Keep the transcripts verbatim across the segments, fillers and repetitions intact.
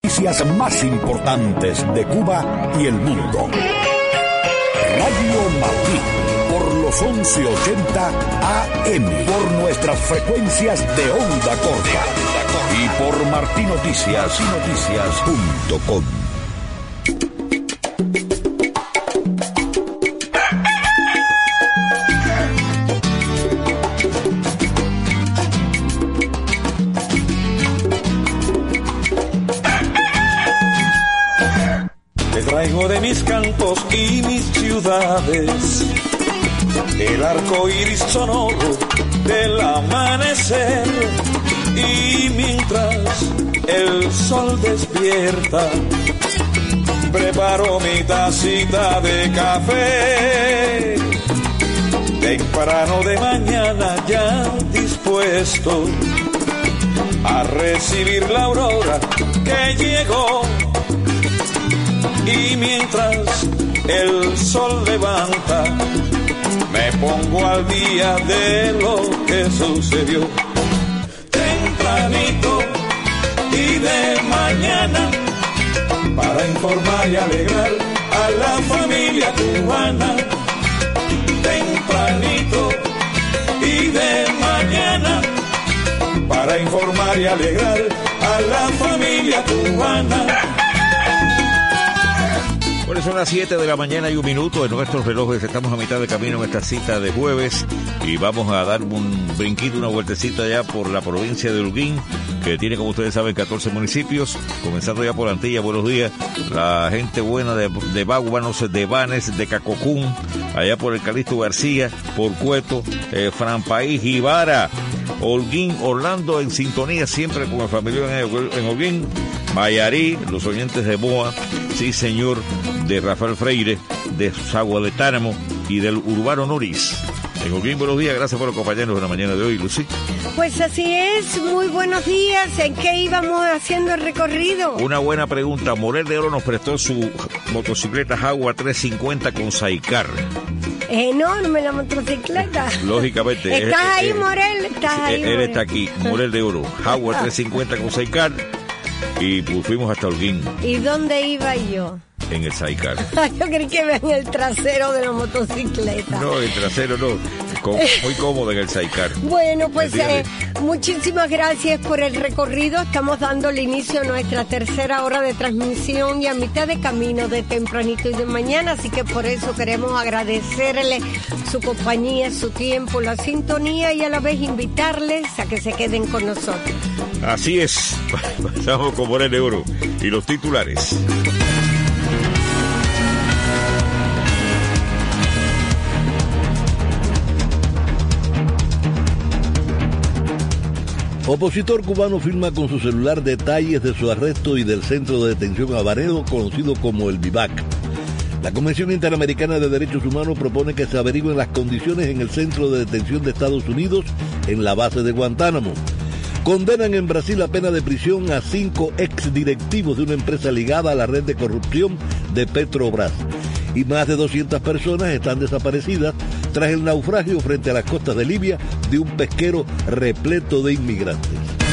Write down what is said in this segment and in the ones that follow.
Noticias más importantes de Cuba y el mundo. Radio Martí, por los once ochenta A M, por nuestras frecuencias de onda corta y por martí noticias y noticias punto com. Traigo de mis cantos y mis ciudades el arco iris sonoro del amanecer, y mientras el sol despierta preparo mi tacita de café temprano de mañana, ya dispuesto a recibir la aurora que llegó. Y mientras el sol levanta, me pongo al día de lo que sucedió. Tempranito y de mañana, para informar y alegrar a la familia cubana. Tempranito y de mañana, para informar y alegrar a la familia cubana. Bueno, son las siete de la mañana y un minuto en nuestros relojes. Estamos a mitad de camino en esta cita de jueves y vamos a dar un brinquito, una vueltecita ya por la provincia de Holguín, que tiene, como ustedes saben, catorce municipios, comenzando ya por Antilla. Buenos días, la gente buena de, de Báguanos, de Banes, de Cacocún, allá por el Calixto García, por Cueto, eh, Franpaí, Jibara, Holguín, Orlando, en sintonía siempre con el familiar en, en Holguín, Mayarí, los oyentes de Boa, sí señor, de Rafael Freire, de Sagua de Táramo y del Urbano Noris. En Holguín, buenos días, gracias por acompañarnos en la mañana de hoy, Lucy. Pues así es, muy buenos días. ¿En qué íbamos haciendo el recorrido? Una buena pregunta. Morel de Oro nos prestó su motocicleta Jaguar trescientos cincuenta con Sidecar. Enorme la motocicleta. Lógicamente. ¿Estás es, ahí, es, Morel? ¿Estás ahí, Él Morel? está aquí, Morel de Oro, Jaguar trescientos cincuenta con Sidecar, y pues fuimos hasta Holguín. ¿Y dónde iba yo? En el Sidecar. Yo creí que vean el trasero de la motocicleta. No, el trasero no. Muy cómodo en el Sidecar. Bueno, pues eh, muchísimas gracias por el recorrido. Estamos dando el inicio a nuestra tercera hora de transmisión y a mitad de camino de tempranito y de mañana. Así que por eso queremos agradecerle su compañía, su tiempo, la sintonía y a la vez invitarles a que se queden con nosotros. Así es. Pasamos con Morel de Oro y los titulares. Opositor cubano firma con su celular detalles de su arresto y del centro de detención Habanero, conocido como el Vivac. La Convención Interamericana de Derechos Humanos propone que se averigüen las condiciones en el centro de detención de Estados Unidos en la base de Guantánamo. Condenan en Brasil a pena de prisión a cinco exdirectivos de una empresa ligada a la red de corrupción de Petrobras. Y más de doscientas personas están desaparecidas tras el naufragio frente a las costas de Libia de un pesquero repleto de inmigrantes.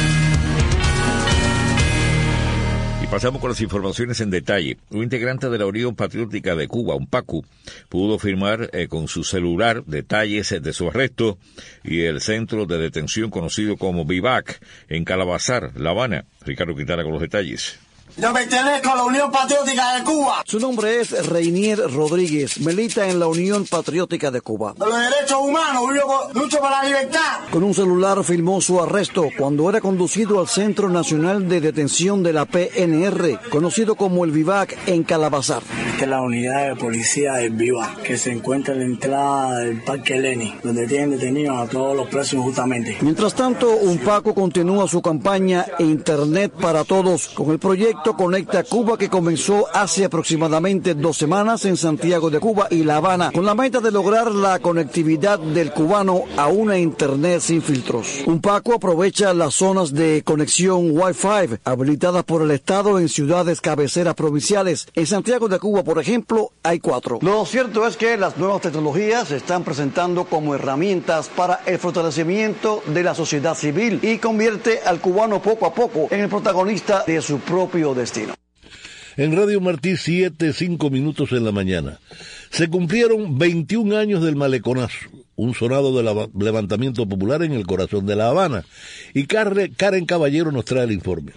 Y pasamos con las informaciones en detalle. Un integrante de la Unión Patriótica de Cuba, UNPACU, pudo firmar eh, con su celular detalles de su arresto y el centro de detención conocido como Vivac en Calabazar, La Habana. Ricardo Quintana con los detalles. Yo pertenezco a la Unión Patriótica de Cuba. Su nombre es Reinier Rodríguez, milita en la Unión Patriótica de Cuba. De los derechos humanos, lucho por la libertad. Con un celular filmó su arresto cuando era conducido al Centro Nacional de Detención de la P N R, conocido como el Vivac en Calabazar. Esta es la unidad de policía del Vivac, que se encuentra en la entrada del Parque Leni, donde tienen detenidos a todos los presos injustamente. Mientras tanto, UNPACU continúa su campaña Internet para Todos, con el proyecto Conecta Cuba, que comenzó hace aproximadamente dos semanas en Santiago de Cuba y La Habana, con la meta de lograr la conectividad del cubano a una Internet sin filtros. UNPACU aprovecha las zonas de conexión Wi-Fi habilitadas por el Estado en ciudades cabeceras provinciales. En Santiago de Cuba, por ejemplo, hay cuatro. Lo cierto es que las nuevas tecnologías se están presentando como herramientas para el fortalecimiento de la sociedad civil y convierte al cubano poco a poco en el protagonista de su propio destino. En Radio Martí, siete, cinco minutos en la mañana. Se cumplieron veintiún años del Maleconazo, un sonado de levantamiento popular en el corazón de La Habana. Y Karen Caballero nos trae el informe.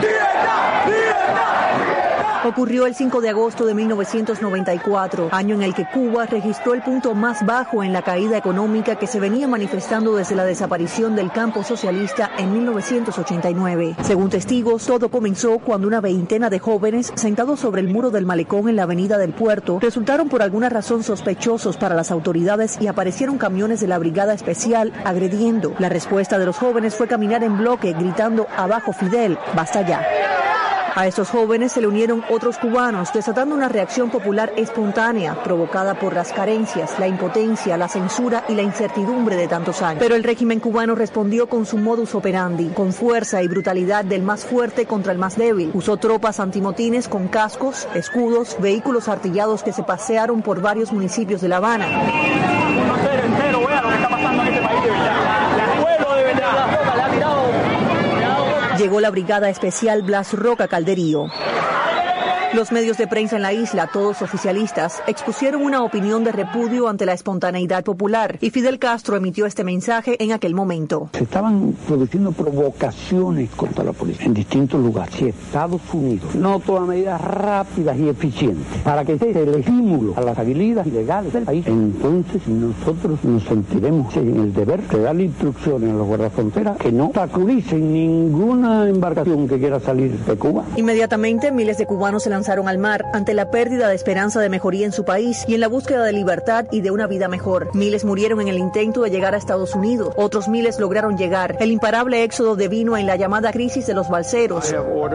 Ocurrió el cinco de agosto de mil novecientos noventa y cuatro, año en el que Cuba registró el punto más bajo en la caída económica que se venía manifestando desde la desaparición del campo socialista en mil novecientos ochenta y nueve. Según testigos, todo comenzó cuando una veintena de jóvenes, sentados sobre el muro del malecón en la avenida del Puerto, resultaron por alguna razón sospechosos para las autoridades y aparecieron camiones de la Brigada Especial agrediendo. La respuesta de los jóvenes fue caminar en bloque, gritando "Abajo Fidel, basta ya". A estos jóvenes se le unieron otros cubanos, desatando una reacción popular espontánea, provocada por las carencias, la impotencia, la censura y la incertidumbre de tantos años. Pero el régimen cubano respondió con su modus operandi, con fuerza y brutalidad del más fuerte contra el más débil. Usó tropas antimotines con cascos, escudos, vehículos artillados que se pasearon por varios municipios de La Habana. Entero, entero, vea lo que está pasando en este país de verdad. El pueblo de verdad. Llegó la Brigada Especial Blas Roca Calderío. Los medios de prensa en la isla, todos oficialistas, expusieron una opinión de repudio ante la espontaneidad popular y Fidel Castro emitió este mensaje en aquel momento. Se estaban produciendo provocaciones contra la policía en distintos lugares. Si Estados Unidos no toma medidas rápidas y eficientes para que sea el estímulo a las habilidades ilegales del país, entonces nosotros nos sentiremos en el deber de darle instrucciones a los guardafronteras que no obstaculicen ninguna embarcación que quiera salir de Cuba. Inmediatamente miles de cubanos se lanzaron al mar ante la pérdida de esperanza de mejoría en su país y en la búsqueda de libertad y de una vida mejor. Miles murieron en el intento de llegar a Estados Unidos, otros miles lograron llegar. El imparable éxodo devino en la llamada crisis de los balseros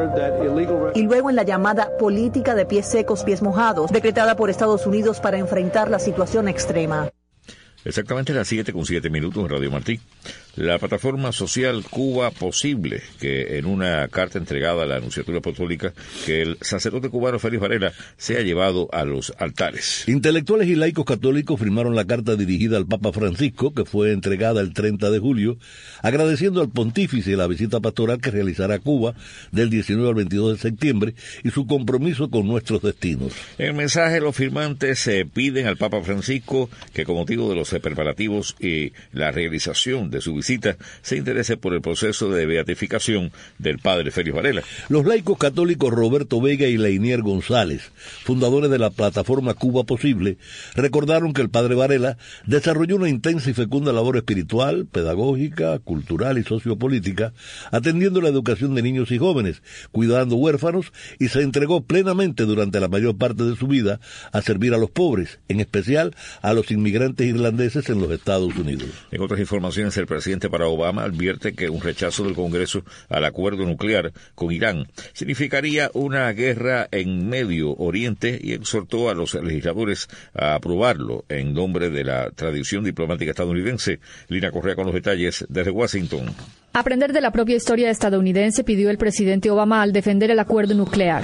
y luego en la llamada política de pies secos, pies mojados, decretada por Estados Unidos para enfrentar la situación extrema. Exactamente las siete con siete minutos en Radio Martí. La plataforma social Cuba Posible, que en una carta entregada a la Anunciatura Apostólica, que el sacerdote cubano Félix Varela se ha llevado a los altares. Intelectuales y laicos católicos firmaron la carta dirigida al Papa Francisco, que fue entregada el treinta de julio, agradeciendo al pontífice la visita pastoral que realizará a Cuba del diecinueve al veintidós de septiembre y su compromiso con nuestros destinos. En el mensaje, los firmantes se piden al Papa Francisco que, con motivo de los preparativos y la realización de su visita, se interese por el proceso de beatificación del padre Félix Varela. Los laicos católicos Roberto Vega y Leinier González, fundadores de la plataforma Cuba Posible, recordaron que el padre Varela desarrolló una intensa y fecunda labor espiritual, pedagógica, cultural y sociopolítica, atendiendo la educación de niños y jóvenes, cuidando huérfanos, y se entregó plenamente durante la mayor parte de su vida a servir a los pobres, en especial a los inmigrantes irlandeses en los Estados Unidos. En otras informaciones, el presidente Barack Obama advierte que un rechazo del Congreso al acuerdo nuclear con Irán significaría una guerra en Medio Oriente y exhortó a los legisladores a aprobarlo en nombre de la tradición diplomática estadounidense. Lina Correa con los detalles desde Washington. Aprender de la propia historia estadounidense, pidió el presidente Obama al defender el acuerdo nuclear.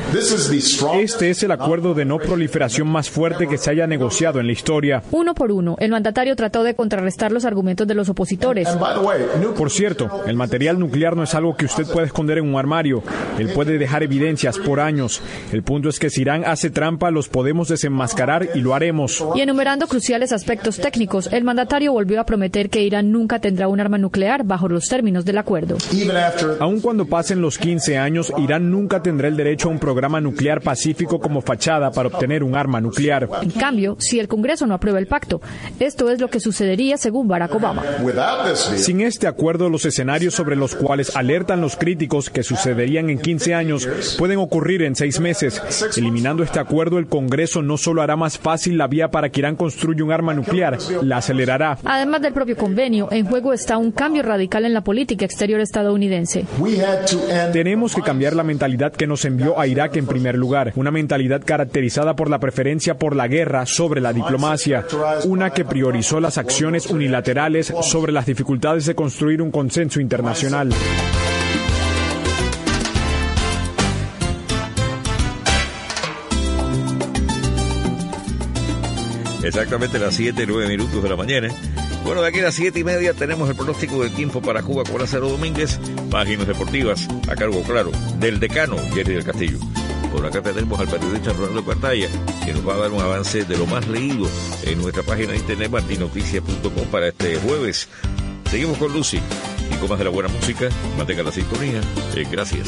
Este es el acuerdo de no proliferación más fuerte que se haya negociado en la historia. Uno por uno, el mandatario trató de contrarrestar los argumentos de los opositores. Por cierto, el material nuclear no es algo que usted puede esconder en un armario. Él puede dejar evidencias por años. El punto es que si Irán hace trampa, los podemos desenmascarar y lo haremos. Y enumerando cruciales aspectos técnicos, el mandatario volvió a prometer que Irán nunca tendrá un arma nuclear bajo los términos de la acuerdo. Aun cuando pasen los quince años, Irán nunca tendrá el derecho a un programa nuclear pacífico como fachada para obtener un arma nuclear. En cambio, si el Congreso no aprueba el pacto, esto es lo que sucedería según Barack Obama. Sin este acuerdo, los escenarios sobre los cuales alertan los críticos que sucederían en quince años pueden ocurrir en seis meses. Eliminando este acuerdo, el Congreso no solo hará más fácil la vía para que Irán construya un arma nuclear, la acelerará. Además del propio convenio, en juego está un cambio radical en la política exterior estadounidense. Tenemos que cambiar la mentalidad que nos envió a Irak en primer lugar, una mentalidad caracterizada por la preferencia por la guerra sobre la diplomacia, una que priorizó las acciones unilaterales sobre las dificultades de construir un consenso internacional. Exactamente las siete y nueve minutos de la mañana. Bueno, de aquí a las siete y media tenemos el pronóstico del tiempo para Cuba con Lázaro Domínguez, páginas deportivas, a cargo, claro, del decano Jerry del Castillo. Por acá tenemos al periodista Rolando Pantalla, que nos va a dar un avance de lo más leído en nuestra página de internet martin noticias punto com para este jueves. Seguimos con Lucy y con más de la buena música. Mantenga la sintonía. Eh, gracias.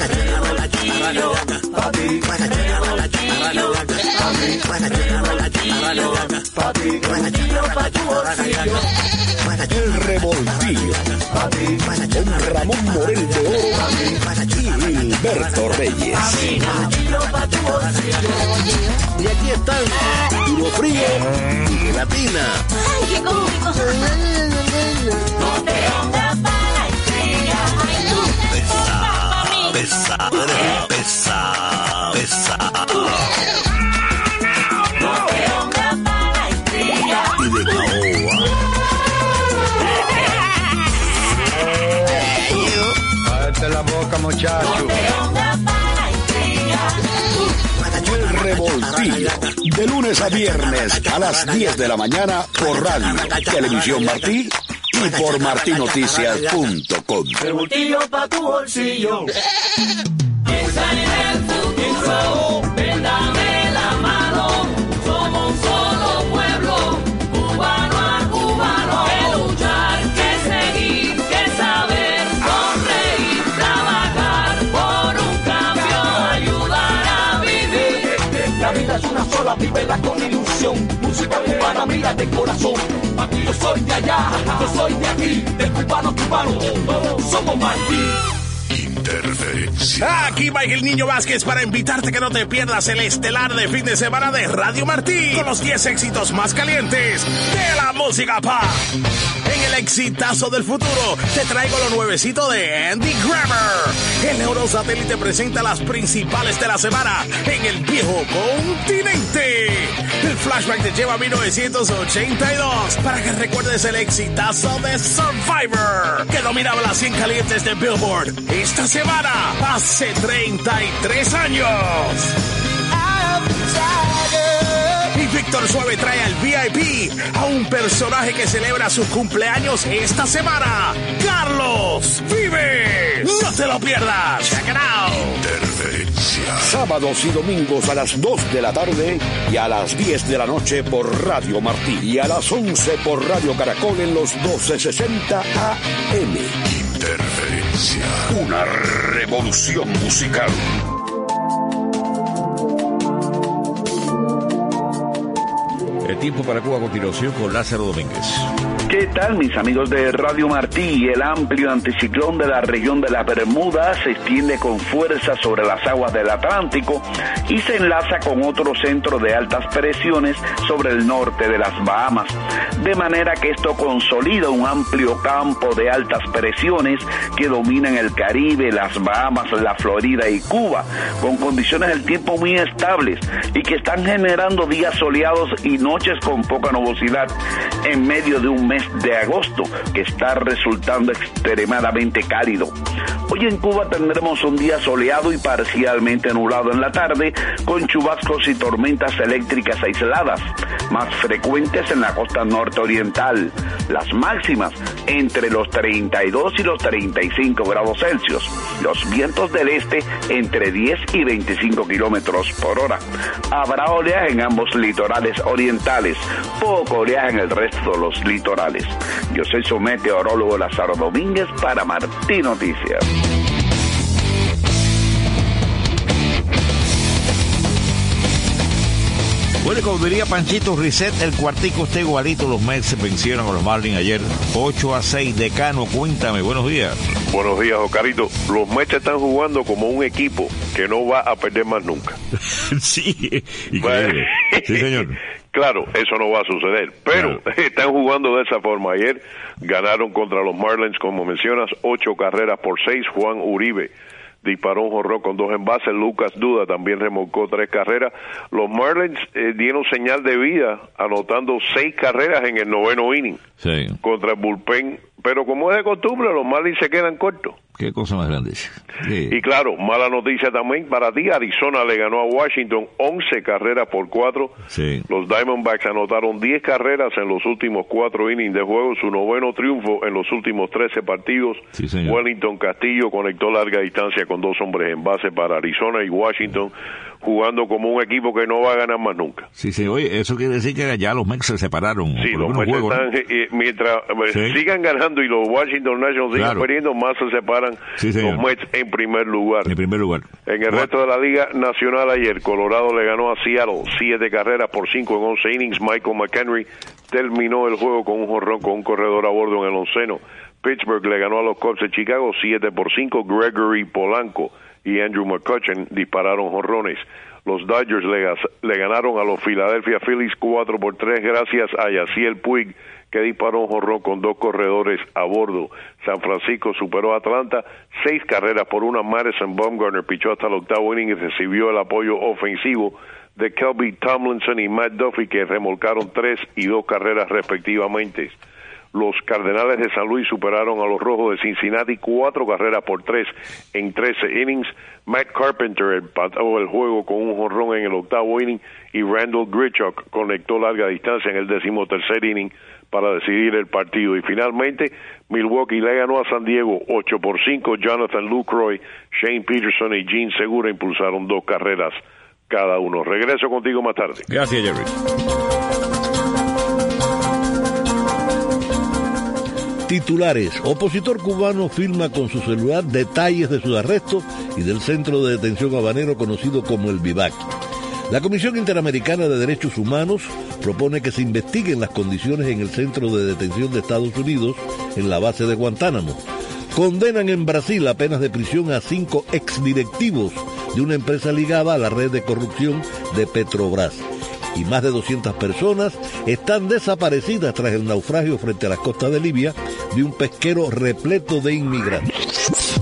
El Revoltillo con Ramón Morel de Oro y Gilberto Reyes. Y aquí están, puro frío y gelatina. ¡Ay, qué cómico! No te pongas para la estrella. Ay, no te pongas para mí. Pesa, pesa, pesa. No te pongas para la estrella. Y de caoba. Cállate la boca, muchacho. No te pongas para la estrella. El Revoltillo, de lunes a viernes a las diez de la mañana por Radio, Televisión Martí y por martin noticias punto com. Revoltillo pa' tu bolsillo. Piensa en el futuro, ven, dame la mano. Somos un solo pueblo, cubano a cubano. Que luchar, que seguir, que saber, sonreír, trabajar por un cambio, ayudar a vivir. La vida es una sola, vívela con ilusión. Música cubana, mira de corazón. Aquí yo soy de allá, yo soy de aquí, de cubano cubano, todos somos Martí. Interferencia. Aquí va el Niño Vázquez para invitarte que no te pierdas el estelar de fin de semana de Radio Martí con los diez éxitos más calientes de la música pop. En el exitazo del futuro te traigo lo nuevecito de Andy Grammer. El Eurosatélite presenta las principales de la semana en el viejo continente. El flashback te lleva a mil novecientos ochenta y dos para que recuerdes el exitazo de Survivor, que dominaba las cien calientes de Billboard esta semana, hace treinta y tres años. Y Víctor Suave trae al V I P a un personaje que celebra su cumpleaños esta semana, Carlos Vives. No te lo pierdas. Check it out. Interferencia. Sábados y domingos a las dos de la tarde y a las diez de la noche por Radio Martí y a las once por Radio Caracol en los doce sesenta A M. Interferencia. Una revolución musical. El tiempo para Cuba a continuación con Lázaro Domínguez. ¿Qué tal, mis amigos de Radio Martí? El amplio anticiclón de la región de la Bermuda se extiende con fuerza sobre las aguas del Atlántico y se enlaza con otro centro de altas presiones sobre el norte de las Bahamas, de manera que esto consolida un amplio campo de altas presiones que dominan el Caribe, las Bahamas, la Florida y Cuba, con condiciones del tiempo muy estables y que están generando días soleados y noches con poca nubosidad en medio de un mes de agosto que está resultando extremadamente cálido. Hoy en Cuba tendremos un día soleado y parcialmente nublado en la tarde, con chubascos y tormentas eléctricas aisladas, más frecuentes en la costa norteoriental. Las máximas entre los treinta y dos y los treinta y cinco grados Celsius. Los vientos del este entre diez y veinticinco kilómetros por hora. Habrá oleaje en ambos litorales orientales, poco oleaje en el resto de los litorales. Yo soy su meteorólogo Lázaro Domínguez para Martí Noticias. Bueno, como diría Panchito Risset, el cuartico está igualito. Los Mets vencieron a los Marlins ayer ocho a seis. Decano, cuéntame, buenos días. Buenos días, Ocarito. Los Mets están jugando como un equipo que no va a perder más nunca. Sí, increíble. Sí, señor. Claro, eso no va a suceder, pero claro, están jugando de esa forma. Ayer ganaron contra los Marlins, como mencionas, ocho carreras por seis. Juan Uribe disparó un jonrón con dos envases. Lucas Duda también remolcó tres carreras. Los Marlins eh, dieron señal de vida anotando seis carreras en el noveno inning, sí, contra el bullpen. Pero como es de costumbre, los Marlins se quedan cortos. Qué cosa más grande. Sí. Y claro, mala noticia también para ti, Arizona le ganó a Washington once carreras por cuatro. Sí. Los Diamondbacks anotaron diez carreras en los últimos cuatro innings de juego, su noveno triunfo en los últimos trece partidos. Sí, señor. Wellington Castillo conectó larga distancia con dos hombres en base para Arizona y Washington, jugando como un equipo que no va a ganar más nunca. Sí, sí, oye, eso quiere decir que ya los Mets se separaron. Sí, por lo los menos Mets juego, están, ¿no? eh, mientras eh, Sí. sigan ganando y los Washington Nationals sigan Claro. perdiendo, más se separan Sí, señor. los Mets en primer lugar. En primer lugar. En el Bueno. resto de la Liga Nacional ayer, Colorado le ganó a Seattle siete carreras por cinco en once innings. Michael McHenry terminó el juego con un jonrón con un corredor a bordo en el onceno. Pittsburgh le ganó a los Cubs de Chicago siete por cinco. Gregory Polanco y Andrew McCutcheon dispararon jonrones. Los Dodgers le, le ganaron a los Philadelphia Phillies cuatro por tres gracias a Yasiel Puig, que disparó un jonrón con dos corredores a bordo. San Francisco superó a Atlanta seis carreras por una. Madison Bumgarner pichó hasta el octavo inning y recibió el apoyo ofensivo de Kelby Tomlinson y Matt Duffy, que remolcaron tres y dos carreras respectivamente. Los Cardenales de San Luis superaron a los Rojos de Cincinnati cuatro carreras por tres en trece innings. Matt Carpenter empató el juego con un jonrón en el octavo inning y Randall Grichuk conectó larga distancia en el decimotercer inning para decidir el partido. Y finalmente, Milwaukee le ganó a San Diego ocho por cinco. Jonathan Lucroy, Shane Peterson y Gene Segura impulsaron dos carreras cada uno. Regreso contigo más tarde. Gracias, Jerry. Titulares. Opositor cubano filma con su celular detalles de su arresto y del centro de detención habanero conocido como el Vivac. La Comisión Interamericana de Derechos Humanos propone que se investiguen las condiciones en el centro de detención de Estados Unidos en la base de Guantánamo. Condenan en Brasil a penas de prisión a cinco exdirectivos de una empresa ligada a la red de corrupción de Petrobras. Y más de doscientas personas están desaparecidas tras el naufragio frente a las costas de Libia de un pesquero repleto de inmigrantes.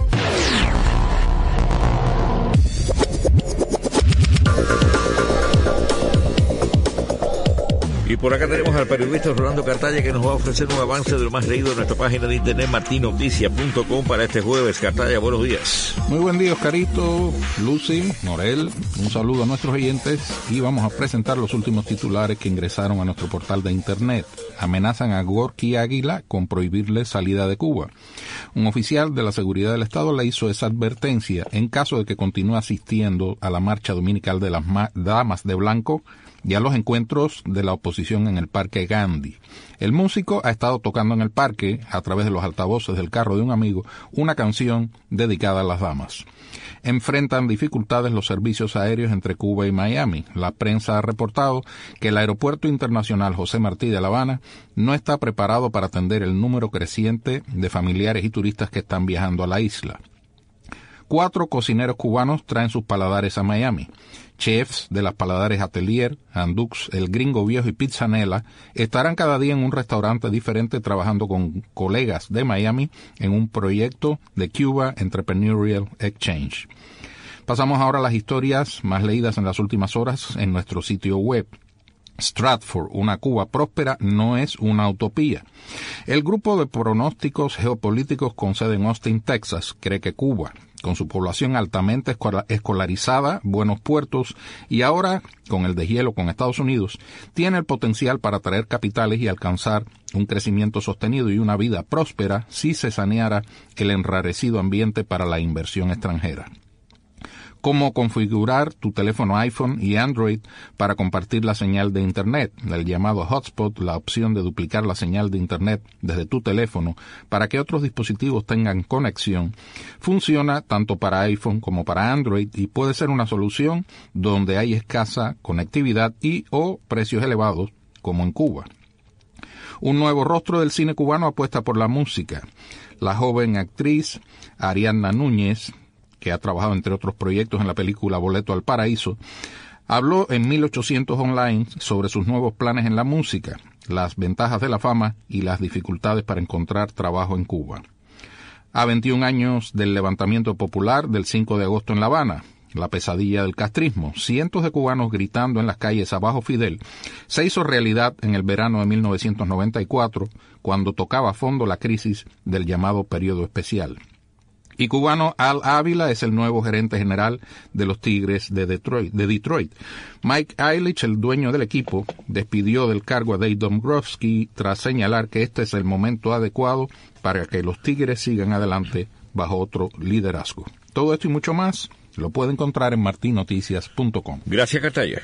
Y por acá tenemos al periodista Rolando Cartaya, que nos va a ofrecer un avance de lo más leído en nuestra página de internet martin noticias punto com para este jueves. Cartaya, buenos días. Muy buen día, Oscarito, Lucy, Norel, un saludo a nuestros oyentes y vamos a presentar los últimos titulares que ingresaron a nuestro portal de internet. Amenazan a Gorky Águila con prohibirle salida de Cuba. Un oficial de la seguridad del Estado le hizo esa advertencia en caso de que continúe asistiendo a la marcha dominical de las Damas de Blanco y a los encuentros de la oposición en el Parque Gandhi. El músico ha estado tocando en el parque, a través de los altavoces del carro de un amigo, una canción dedicada a las damas. Enfrentan dificultades los servicios aéreos entre Cuba y Miami. La prensa ha reportado que el Aeropuerto Internacional José Martí de La Habana no está preparado para atender el número creciente de familiares y turistas que están viajando a la isla. Cuatro cocineros cubanos traen sus paladares a Miami. Chefs de las paladares Atelier, Andux, El Gringo Viejo y Pizzanella estarán cada día en un restaurante diferente trabajando con colegas de Miami en un proyecto de Cuba Entrepreneurial Exchange. Pasamos ahora a las historias más leídas en las últimas horas en nuestro sitio web. Stratford, una Cuba próspera, no es una utopía. El grupo de pronósticos geopolíticos con sede en Austin, Texas, cree que Cuba, con su población altamente escolarizada, buenos puertos y ahora con el deshielo con Estados Unidos, tiene el potencial para atraer capitales y alcanzar un crecimiento sostenido y una vida próspera si se saneara el enrarecido ambiente para la inversión extranjera. Cómo configurar tu teléfono iPhone y Android para compartir la señal de Internet, el llamado hotspot, la opción de duplicar la señal de Internet desde tu teléfono para que otros dispositivos tengan conexión, funciona tanto para iPhone como para Android y puede ser una solución donde hay escasa conectividad y o precios elevados, como en Cuba. Un nuevo rostro del cine cubano apuesta por la música. La joven actriz Ariadna Núñez, que ha trabajado entre otros proyectos en la película Boleto al Paraíso, habló en mil ochocientos Online sobre sus nuevos planes en la música, las ventajas de la fama y las dificultades para encontrar trabajo en Cuba. A veintiún años del levantamiento popular del cinco de agosto en La Habana, la pesadilla del castrismo, cientos de cubanos gritando en las calles abajo Fidel, se hizo realidad en el verano de mil novecientos noventa y cuatro, cuando tocaba a fondo la crisis del llamado periodo especial. Y cubano Al Ávila es el nuevo gerente general de los Tigres de Detroit. De Detroit. Mike Ilitch, el dueño del equipo, despidió del cargo a Dave Dombrowski tras señalar que este es el momento adecuado para que los Tigres sigan adelante bajo otro liderazgo. Todo esto y mucho más lo puede encontrar en martin noticias punto com. Gracias, Cartaya.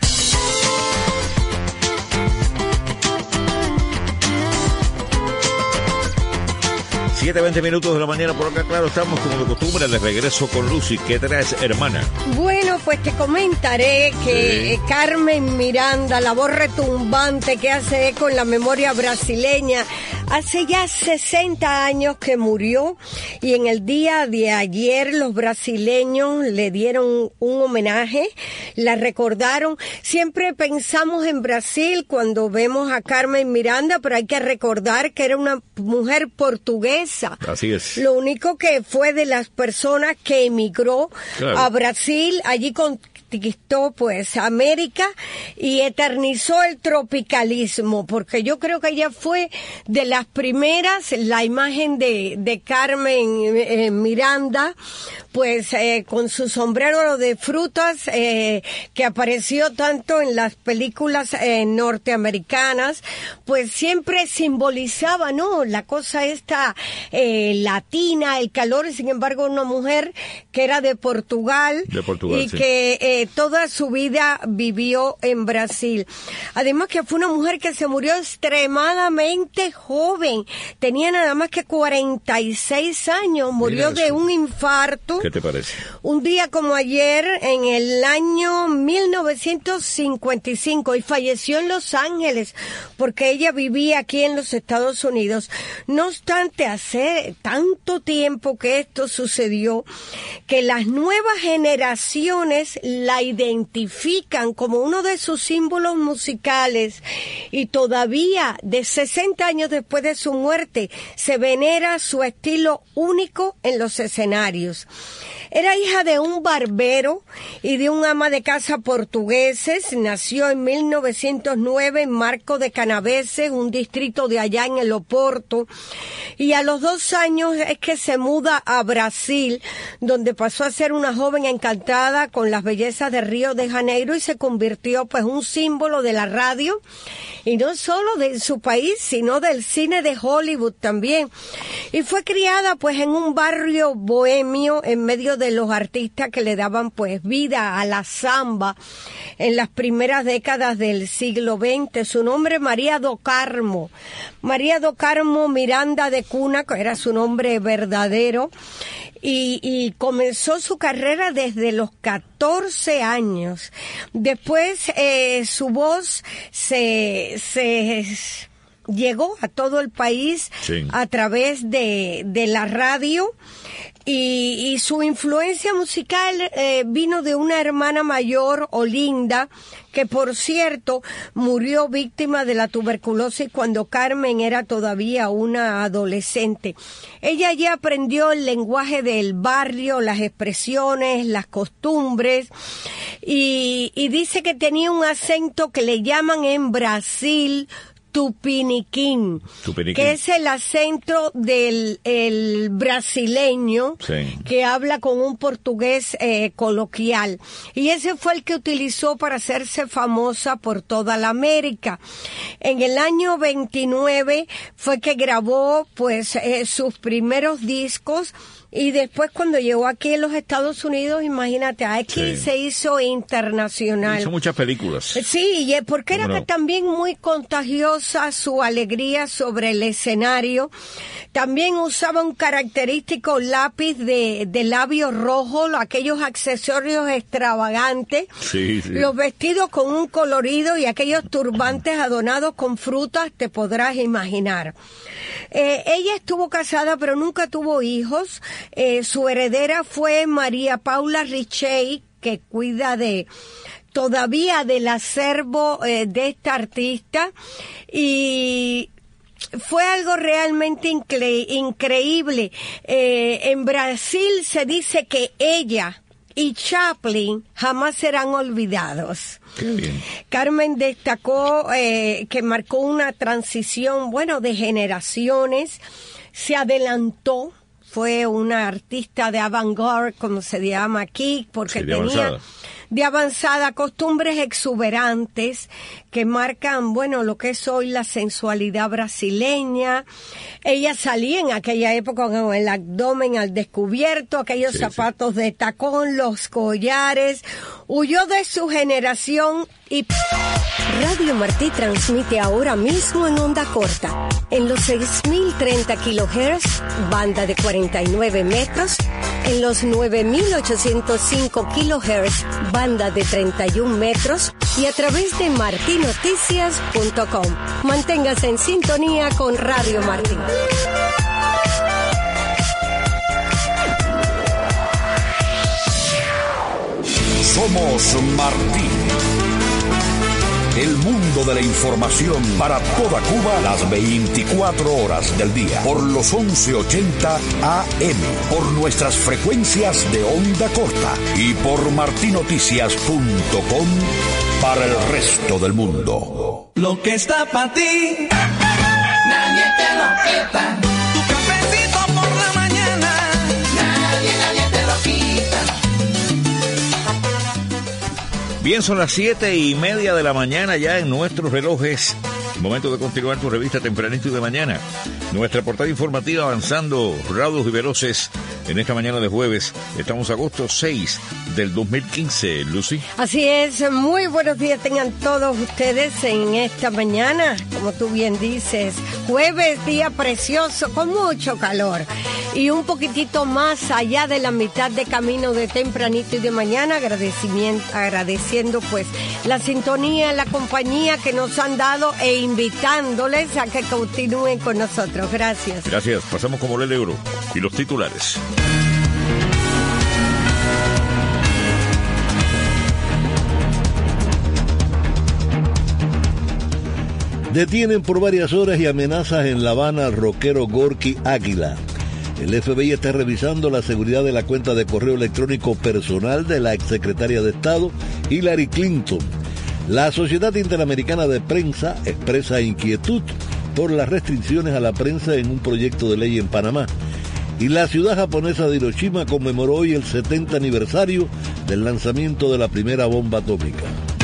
siete veinte minutos de la mañana por acá, claro, estamos como de costumbre de regreso con Lucy. ¿Qué traes, hermana? Bueno, pues te comentaré que sí. Carmen Miranda, la voz retumbante que hace eco en la memoria brasileña, hace ya sesenta años que murió, y en el día de ayer los brasileños le dieron un homenaje, la recordaron. Siempre pensamos en Brasil cuando vemos a Carmen Miranda, pero hay que recordar que era una mujer portuguesa. Así es. Lo único que fue de las personas que emigró claro. a Brasil, allí conquistó pues América y eternizó el tropicalismo, porque yo creo que ella fue de las primeras, la imagen de, de Carmen eh, Miranda, pues eh, con su sombrero de frutas eh, que apareció tanto en las películas eh, norteamericanas, pues siempre simbolizaba, ¿no?, la cosa esta eh, latina, el calor, y sin embargo una mujer que era de Portugal, de Portugal y sí. que eh, toda su vida vivió en Brasil. Además que fue una mujer que se murió extremadamente joven, tenía nada más que cuarenta y seis años, murió de un infarto. ¿Qué te parece? Un día como ayer, en el año mil novecientos cincuenta y cinco, y falleció en Los Ángeles, porque ella vivía aquí en los Estados Unidos. No obstante, hace tanto tiempo que esto sucedió, que las nuevas generaciones la identifican como uno de sus símbolos musicales, y todavía, de sesenta años después de su muerte, se venera su estilo único en los escenarios. Era hija de un barbero y de un ama de casa portugueses. Nació en mil novecientos nueve en Marco de Canaveses, un distrito de allá en el Oporto. Y a los dos años es que se muda a Brasil, donde pasó a ser una joven encantada con las bellezas de Río de Janeiro y se convirtió pues un símbolo de la radio, y no solo de su país, sino del cine de Hollywood también. Y fue criada pues en un barrio bohemio en medio de los artistas que le daban pues vida a la samba en las primeras décadas del siglo veinte. Su nombre, María do Carmo. María do Carmo Miranda de Cuna, que era su nombre verdadero, y, y comenzó su carrera desde los catorce años. Después eh, su voz se... se llegó a todo el país sí. a través de, de la radio, y, y su influencia musical eh, vino de una hermana mayor, Olinda, que por cierto murió víctima de la tuberculosis cuando Carmen era todavía una adolescente. Ella ya aprendió el lenguaje del barrio, las expresiones, las costumbres, y, y dice que tenía un acento que le llaman en Brasil Tupiniquín, Tupiniquín, que es el acento del el brasileño sí. que habla con un portugués eh, coloquial, y ese fue el que utilizó para hacerse famosa por toda la América. En el año veintinueve fue que grabó pues eh, sus primeros discos, y después cuando llegó aquí en los Estados Unidos, imagínate, aquí sí. se hizo internacional. Hizo muchas películas. Sí, y porque era no? también muy contagiosa su alegría sobre el escenario. También usaba un característico lápiz de, de labio rojo, aquellos accesorios extravagantes, sí, sí. los vestidos con un colorido y aquellos turbantes adornados con frutas, te podrás imaginar. Eh, ella estuvo casada pero nunca tuvo hijos. Eh, su heredera fue María Paula Richey, que cuida de todavía del acervo eh, de esta artista, y fue algo realmente incre- increíble. Eh, en Brasil se dice que ella y Chaplin jamás serán olvidados. Qué bien. Carmen destacó eh, que marcó una transición, bueno, de generaciones, se adelantó, fue una artista de avant-garde, como se llama aquí, porque Sí, de tenía avanzada. de avanzada costumbres exuberantes que marcan, bueno, lo que es hoy la sensualidad brasileña. Ella salía en aquella época con el abdomen al descubierto, aquellos Sí, zapatos de tacón, los collares. Huyó de su generación y Radio Martí transmite ahora mismo en onda corta, en los seis mil treinta kilohertz, banda de cuarenta y nueve metros, en los nueve mil ochocientos cinco kilohertz, banda de treinta y un metros, y a través de martinoticias punto com. Manténgase en sintonía con Radio Martí. Somos Martí. El mundo de la información para toda Cuba las veinticuatro horas del día. Por los once ochenta A M. Por nuestras frecuencias de onda corta. Y por martinoticias punto com para el resto del mundo. Lo que está para ti, nadie te lo quita. Tu cafecito por la mañana, nadie, nadie te lo quita. Bien, son las siete y media de la mañana ya en nuestros relojes. Momento de continuar tu revista tempranito y de mañana. Nuestra portada informativa avanzando raudos y veloces en esta mañana de jueves. Estamos agosto seis del dos mil quince, Lucy. Así es, muy buenos días tengan todos ustedes en esta mañana, como tú bien dices, jueves, día precioso, con mucho calor y un poquitito más allá de la mitad de camino de tempranito y de mañana, agradecimiento, agradeciendo pues la sintonía, la compañía que nos han dado e invitándoles a que continúen con nosotros. Gracias. Gracias. Pasamos como el euro y los titulares. Detienen por varias horas y amenazas en La Habana al rockero Gorky Águila. El F B I está revisando la seguridad de la cuenta de correo electrónico personal de la exsecretaria de Estado, Hillary Clinton. La Sociedad Interamericana de Prensa expresa inquietud por las restricciones a la prensa en un proyecto de ley en Panamá. Y la ciudad japonesa de Hiroshima conmemoró hoy el setenta aniversario del lanzamiento de la primera bomba atómica.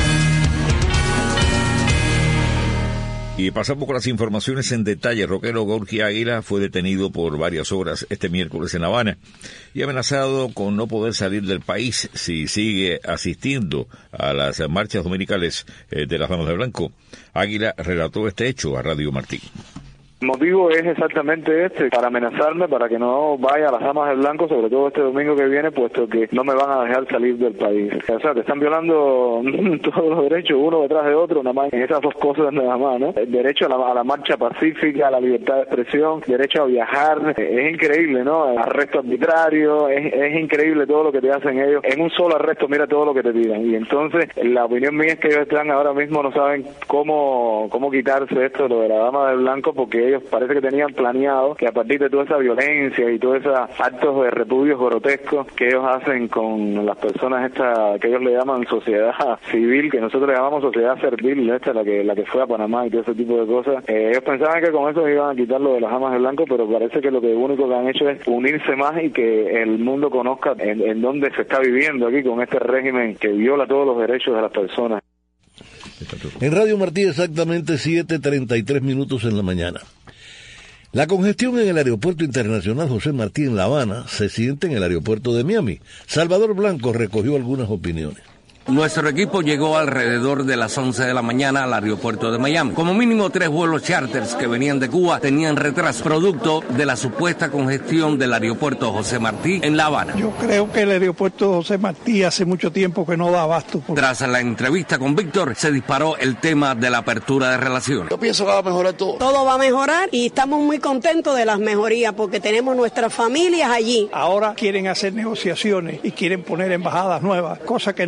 Y pasamos con las informaciones en detalle. El rockero Gorky Águila fue detenido por varias horas este miércoles en La Habana y amenazado con no poder salir del país si sigue asistiendo a las marchas dominicales eh, de las Damas de Blanco. Águila relató este hecho a Radio Martí. El motivo es exactamente este, para amenazarme, para que no vaya a las Damas de Blanco, sobre todo este domingo que viene, puesto que no me van a dejar salir del país. O sea, te están violando todos los derechos, uno detrás de otro, nada más en esas dos cosas nada más, ¿no? El derecho a la, a la marcha pacífica, a la libertad de expresión, derecho a viajar, es increíble, ¿no? Arresto arbitrario, es, es increíble todo lo que te hacen ellos. En un solo arresto, mira todo lo que te tiran. Y entonces, la opinión mía es que ellos están ahora mismo, no saben cómo, cómo quitarse esto, lo de la Dama de Blanco, porque ellos parece que tenían planeado que a partir de toda esa violencia y todos esos actos de repudios grotescos que ellos hacen con las personas esta que ellos le llaman sociedad civil, que nosotros le llamamos sociedad servil, esta la que la que fue a Panamá y todo ese tipo de cosas, eh, ellos pensaban que con eso iban a quitar lo de las Damas de Blanco, pero parece que lo que único que han hecho es unirse más y que el mundo conozca en, en dónde se está viviendo aquí con este régimen que viola todos los derechos de las personas. En Radio Martí exactamente siete treinta y tres minutos en la mañana. La congestión en el Aeropuerto Internacional José Martí en La Habana se siente en el aeropuerto de Miami. Salvador Blanco recogió algunas opiniones. Nuestro equipo llegó alrededor de las once de la mañana al aeropuerto de Miami. Como mínimo tres vuelos charters que venían de Cuba tenían retraso, producto de la supuesta congestión del aeropuerto José Martí en La Habana. Yo creo que el aeropuerto José Martí hace mucho tiempo que no da abasto. Por... Tras la entrevista con Víctor, se disparó el tema de la apertura de relaciones. Yo pienso que va a mejorar todo. Todo va a mejorar y estamos muy contentos de las mejorías porque tenemos nuestras familias allí. Ahora quieren hacer negociaciones y quieren poner embajadas nuevas, cosa que no va a funcionar.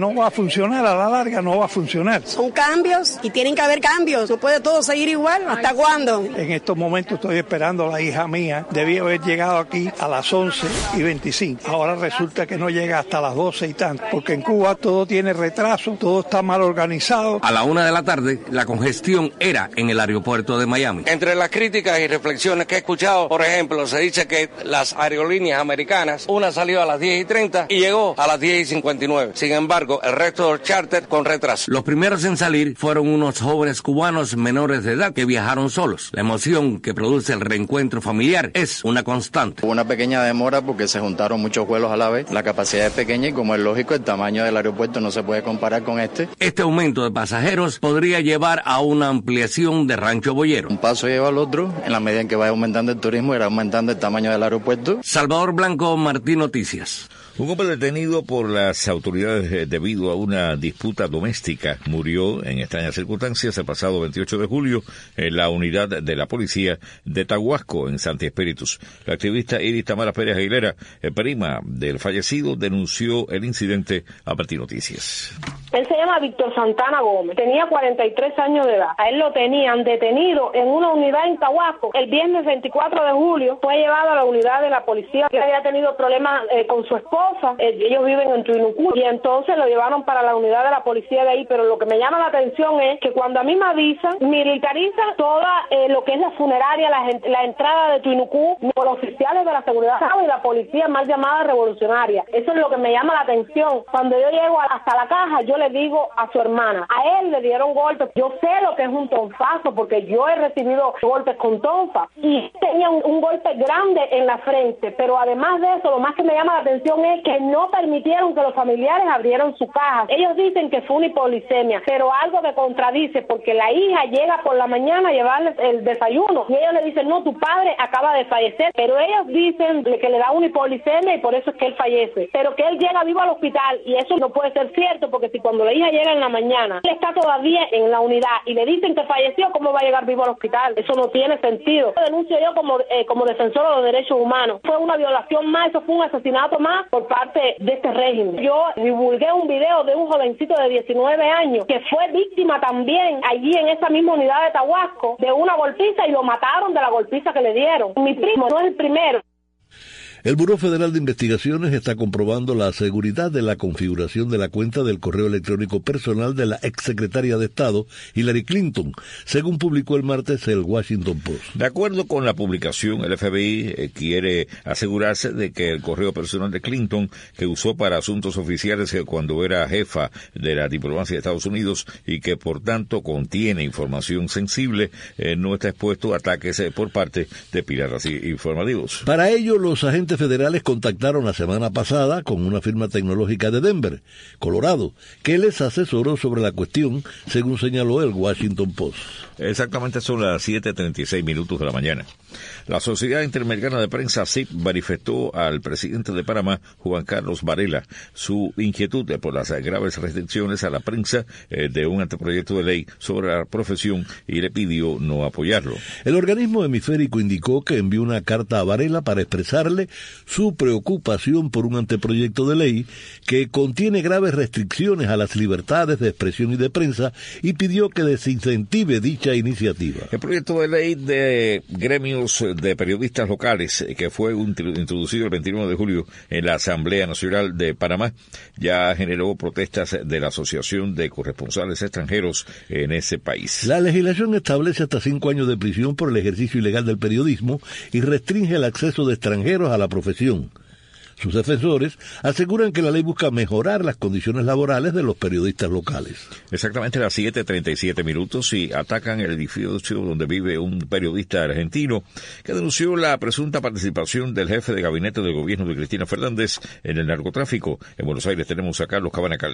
funcionar a la larga no va a funcionar. Son cambios y tienen que haber cambios. No puede todo seguir igual. ¿Hasta cuándo? En estos momentos estoy esperando a la hija mía. Debía haber llegado aquí a las once y veinticinco. Ahora resulta que no llega hasta las doce y tanto. Porque en Cuba todo tiene retraso, todo está mal organizado. A la una de la tarde, la congestión era en el aeropuerto de Miami. Entre las críticas y reflexiones que he escuchado, por ejemplo, se dice que las aerolíneas americanas, una salió a las diez y treinta y llegó a las diez y cincuenta y nueve. Sin embargo, el resto del charter con retraso. Los primeros en salir fueron unos jóvenes cubanos menores de edad que viajaron solos. La emoción que produce el reencuentro familiar es una constante. Hubo una pequeña demora porque se juntaron muchos vuelos a la vez. La capacidad es pequeña y, como es lógico, el tamaño del aeropuerto no se puede comparar con este. Este aumento de pasajeros podría llevar a una ampliación de Rancho Boyero. Un paso lleva al otro. En la medida en que vaya aumentando el turismo, irá aumentando el tamaño del aeropuerto. Salvador Blanco, Martín Noticias. Un hombre detenido por las autoridades debido a una disputa doméstica murió en extrañas circunstancias el pasado veintiocho de julio en la unidad de la policía de Tahuasco, en Santi Espíritus. La activista Iris Tamara Pérez Aguilera, prima del fallecido, denunció el incidente a Martín Noticias. Él se llama Víctor Santana Gómez, tenía cuarenta y tres años de edad. A él lo tenían detenido en una unidad en Tahuasco. El viernes veinticuatro de julio fue llevado a la unidad de la policía, que había tenido problemas eh, con su esposa. Ellos viven en Tuinucú y entonces lo llevaron para la unidad de la policía de ahí, pero lo que me llama la atención es que cuando a mí me avisan, militarizan toda eh, lo que es la funeraria, la, la entrada de Tuinucú por oficiales de la seguridad y la policía mal llamada revolucionaria. Eso es lo que me llama la atención. Cuando yo llego hasta la caja, yo le digo a su hermana, a él le dieron golpes. Yo sé lo que es un tonfazo porque yo he recibido golpes con tonfa y tenía un, un golpe grande en la frente, pero además de eso, lo más que me llama la atención es que no permitieron que los familiares abrieran su caja. Ellos dicen que fue una hipoglicemia, pero algo que contradice, porque la hija llega por la mañana a llevarles el desayuno y ellos le dicen, no, tu padre acaba de fallecer, pero ellos dicen que le da una hipoglicemia y por eso es que él fallece, pero que él llega vivo al hospital y eso no puede ser cierto, porque si cuando la hija llega en la mañana, él está todavía en la unidad y le dicen que falleció, ¿cómo va a llegar vivo al hospital? Eso no tiene sentido. Lo denuncio yo como, eh, como defensor de los derechos humanos. Fue una violación más, eso fue un asesinato más por parte de este régimen. Yo divulgué un video de un jovencito de diecinueve años que fue víctima también allí en esa misma unidad de Tahuasco de una golpiza y lo mataron de la golpiza que le dieron. Mi primo no es el primero. El Buró Federal de Investigaciones está comprobando la seguridad de la configuración de la cuenta del correo electrónico personal de la exsecretaria de Estado, Hillary Clinton, según publicó el martes el Washington Post. De acuerdo con la publicación, el F B I eh, quiere asegurarse de que el correo personal de Clinton, que usó para asuntos oficiales eh, cuando era jefa de la diplomacia de Estados Unidos y que por tanto contiene información sensible, eh, no está expuesto a ataques eh, por parte de piratas informativos. Para ello, los agentes federales contactaron la semana pasada con una firma tecnológica de Denver, Colorado, que les asesoró sobre la cuestión, según señaló el Washington Post. Exactamente son las siete treinta y seis minutos de la mañana. La Sociedad Interamericana de Prensa, S I P, manifestó al presidente de Panamá, Juan Carlos Varela, su inquietud por las graves restricciones a la prensa eh, de un anteproyecto de ley sobre la profesión y le pidió no apoyarlo. El organismo hemisférico indicó que envió una carta a Varela para expresarle su preocupación por un anteproyecto de ley que contiene graves restricciones a las libertades de expresión y de prensa y pidió que desincentive dicha iniciativa. El proyecto de ley de gremios de periodistas locales, que fue introducido el veintiuno de julio en la Asamblea Nacional de Panamá, ya generó protestas de la Asociación de Corresponsales Extranjeros en ese país. La legislación establece hasta cinco años de prisión por el ejercicio ilegal del periodismo y restringe el acceso de extranjeros a la profesión. Sus defensores aseguran que la ley busca mejorar las condiciones laborales de los periodistas locales. Exactamente a las siete treinta y siete minutos y atacan el edificio donde vive un periodista argentino que denunció la presunta participación del jefe de gabinete del gobierno de Cristina Fernández en el narcotráfico. En Buenos Aires tenemos a Carlos Cabanacal.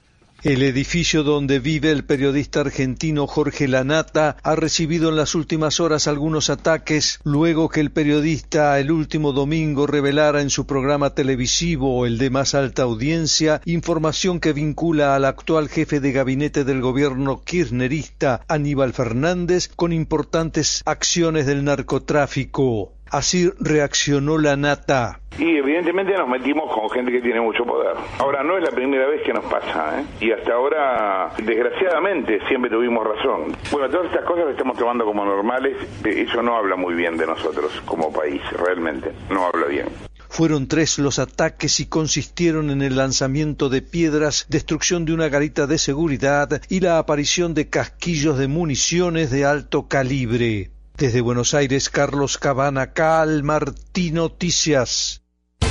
El edificio donde vive el periodista argentino Jorge Lanata ha recibido en las últimas horas algunos ataques luego que el periodista el último domingo revelara en su programa televisivo, el de más alta audiencia, información que vincula al actual jefe de gabinete del gobierno kirchnerista Aníbal Fernández con importantes acciones del narcotráfico. Así reaccionó la Nata. Y evidentemente nos metimos con gente que tiene mucho poder. Ahora, no es la primera vez que nos pasa, ¿eh? Y hasta ahora, desgraciadamente, siempre tuvimos razón. Bueno, todas estas cosas las estamos tomando como normales. Eso no habla muy bien de nosotros como país, realmente. No habla bien. Fueron tres los ataques y consistieron en el lanzamiento de piedras, destrucción de una garita de seguridad y la aparición de casquillos de municiones de alto calibre. Desde Buenos Aires, Carlos Cabana, Cal Martí Noticias.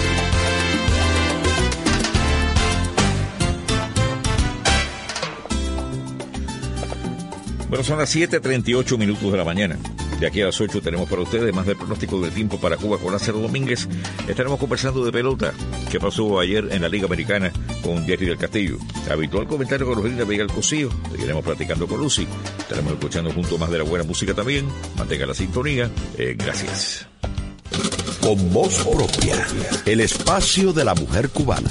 Bueno, son las siete treinta y ocho minutos de la mañana. De aquí a las ocho tenemos para ustedes más del pronóstico del tiempo para Cuba con Lázaro Domínguez. Estaremos conversando de pelota, que pasó ayer en la Liga Americana con Jerry del Castillo. Habitual comentario con los de Miguel Cosío. Seguiremos platicando con Lucy. Estaremos escuchando junto más de la buena música también. Mantenga la sintonía. Eh, gracias. Con voz propia, el espacio de la mujer cubana.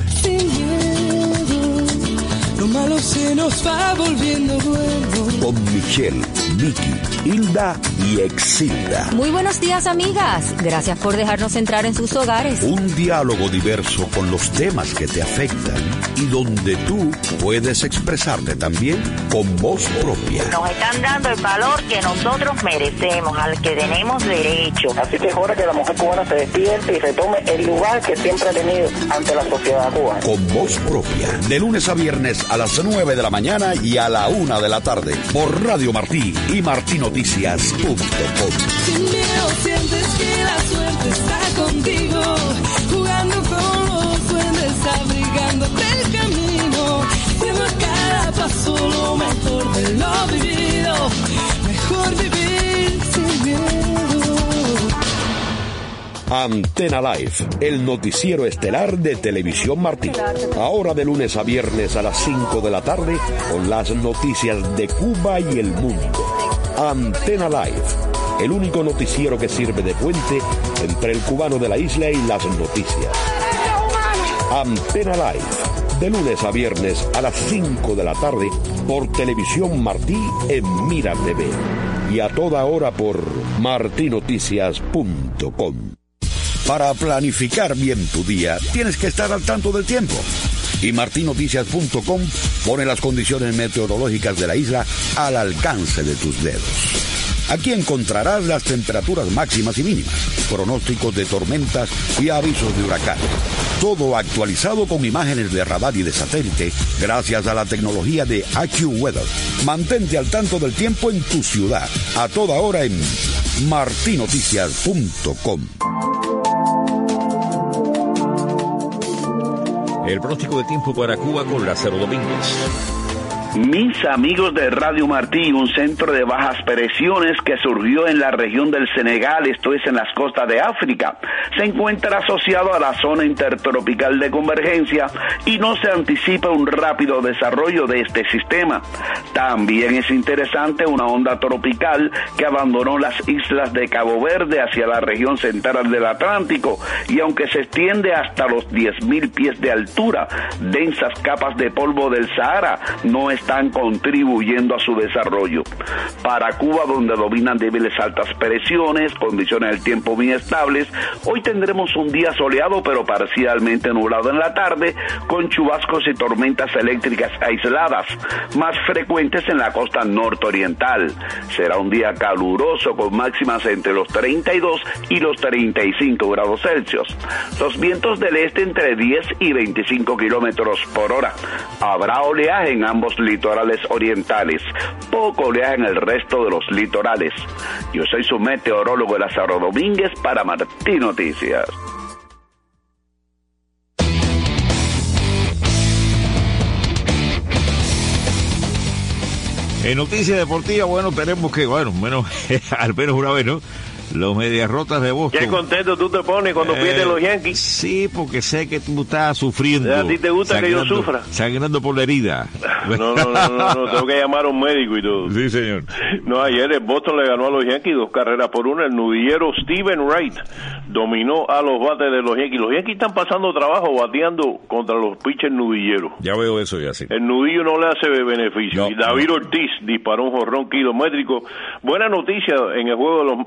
Lo malo se nos va volviendo bueno. Con Michelle, Vicky, Hilda y Exilda. Muy buenos días, amigas. Gracias por dejarnos entrar en sus hogares. Un diálogo diverso con los temas que te afectan y donde tú puedes expresarte también con voz propia. Nos están dando el valor que nosotros merecemos, al que tenemos derecho. Así que es hora que la mujer cubana se despierte y retome el lugar que siempre ha tenido ante la sociedad cubana. Con voz propia, de lunes a viernes a las nueve de la mañana y a la una de la tarde, por Radio Martí y martí noticias punto com. Sin miedo sientes que la suerte está contigo, jugando con los duendes, abrigándote el camino, siendo a cada paso lo mejor de lo vivido, mejor vivir sin miedo. Antena Live, el noticiero estelar de Televisión Martí. Ahora de lunes a viernes a las cinco de la tarde con las noticias de Cuba y el mundo. Antena Live, el único noticiero que sirve de puente entre el cubano de la isla y las noticias. Antena Live, de lunes a viernes a las cinco de la tarde por Televisión Martí en Mira T V. Y a toda hora por martí noticias punto com. Para planificar bien tu día, tienes que estar al tanto del tiempo. Y martí noticias punto com pone las condiciones meteorológicas de la isla al alcance de tus dedos. Aquí encontrarás las temperaturas máximas y mínimas, pronósticos de tormentas y avisos de huracán. Todo actualizado con imágenes de radar y de satélite gracias a la tecnología de AccuWeather. Mantente al tanto del tiempo en tu ciudad, a toda hora en martí noticias punto com. El pronóstico de tiempo para Cuba con Lázaro Domínguez. Mis amigos de Radio Martí, un centro de bajas presiones que surgió en la región del Senegal, esto es en las costas de África, se encuentra asociado a la zona intertropical de convergencia y no se anticipa un rápido desarrollo de este sistema. También es interesante una onda tropical que abandonó las islas de Cabo Verde hacia la región central del Atlántico y aunque se extiende hasta los diez mil pies de altura, densas capas de polvo del Sahara no están contribuyendo a su desarrollo. Para Cuba, donde dominan débiles altas presiones, condiciones del tiempo bien estables, hoy tendremos un día soleado pero parcialmente nublado en la tarde, con chubascos y tormentas eléctricas aisladas, más frecuentes en la costa nororiental. Será un día caluroso con máximas entre los treinta y dos y los treinta y cinco grados Celsius. Los vientos del este entre diez y veinticinco kilómetros por hora. Habrá oleaje en ambos litorales orientales, poco oleaje en el resto de los litorales. Yo soy su meteorólogo Lázaro Domínguez para Martí Noticias. En Noticias Deportivas, bueno, tenemos que, bueno, menos, al menos una vez, ¿no? Los Medias Rotas de Boston. Qué contento tú te pones cuando eh, pierden los Yankees. Sí, porque sé que tú estás sufriendo. A ti te gusta que yo sufra. Sangrando por la herida. No, no, no, no, no, tengo que llamar a un médico y todo. Sí, señor. No, ayer el Boston le ganó a los Yankees dos carreras por una. El nudillero Steven Wright dominó a los bates de los Yankees. Los Yankees están pasando trabajo bateando contra los pitchers nudilleros. Ya veo eso ya, sí. El nudillo no le hace beneficio. No, y David no. Ortiz disparó un jorrón kilométrico. Buena noticia en el juego de los, de los Yankees.